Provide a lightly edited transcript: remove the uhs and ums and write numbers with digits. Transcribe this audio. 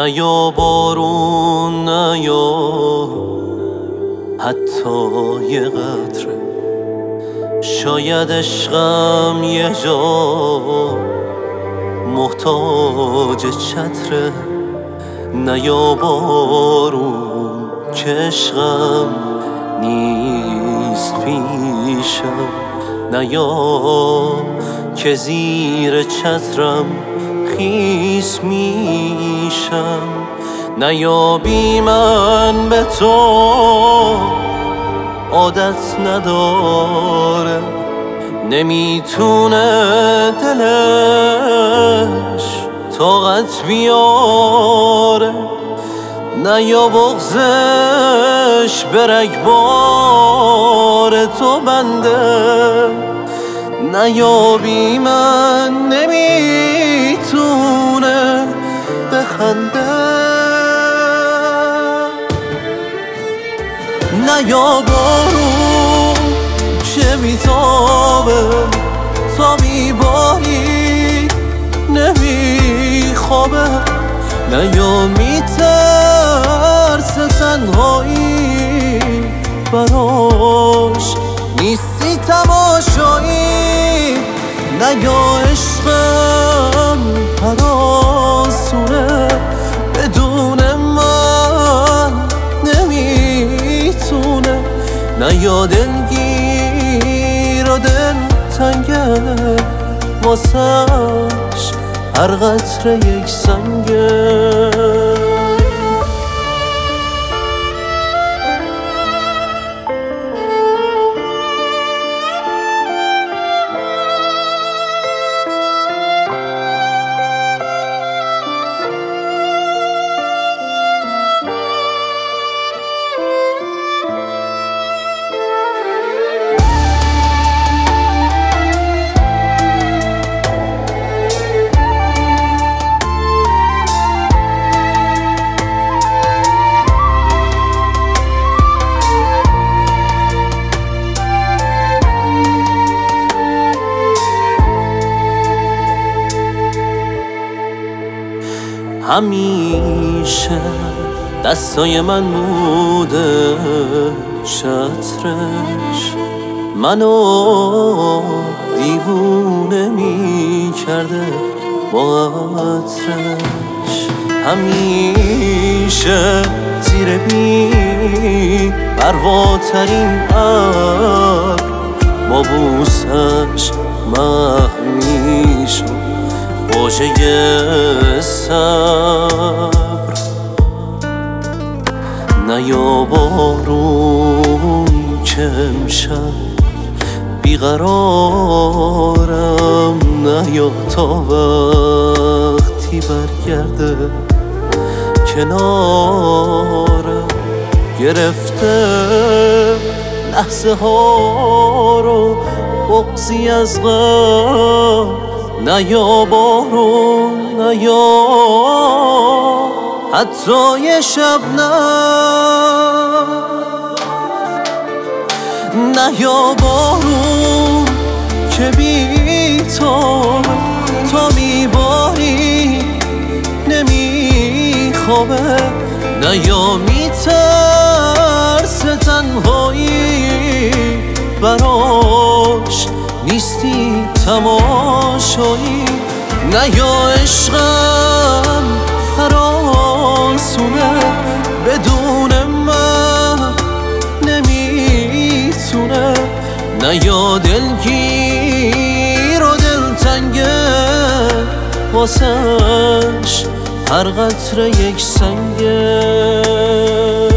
نیا بارون نیا، حتی یه قطره. شاید عشقم یه جا محتاج چتره. نیا بارون که عشقم نیست پیشم. نیا که زیر چترم خیس میشم. نیا بی من به تو عادت نداره، نمیتونه دلش طاقت بیاره. نیا بغضش به رگبار تو بنده. نیا بی من نمیتونه بخنده. نیا بارون که میتابه تا میباری نمیخوابه. نیا میترسه تنهایی براش نیستی تماشایی. نیا عشقم هراسونه بدون من نمیتونه. نیا دلگیر و دل تنگه واسش هر قطره یک سنگه. همیشه دستای من بوده چترش، منو دیوونه می کرده با عطرش. همیشه زیر بی پرواترین ابر با بوسش محو می شد واژه صبر. نیا بارون که امشب بیقرارم. نیا تا وقتی برگرده کنارم. گرفته لحظه ها رو بغضی از غم. نیا بارون نیا، حتی یه شبنم. نیا بارون که بی تو تا میباری نمیخوابه. نیا میترسه تنهایی براش نیستی تماشایی. نیا عشقم هراسونه بدون من نمیتونه. نیا دلگیر و دلتنگه واسش هر قطره یک سنگه.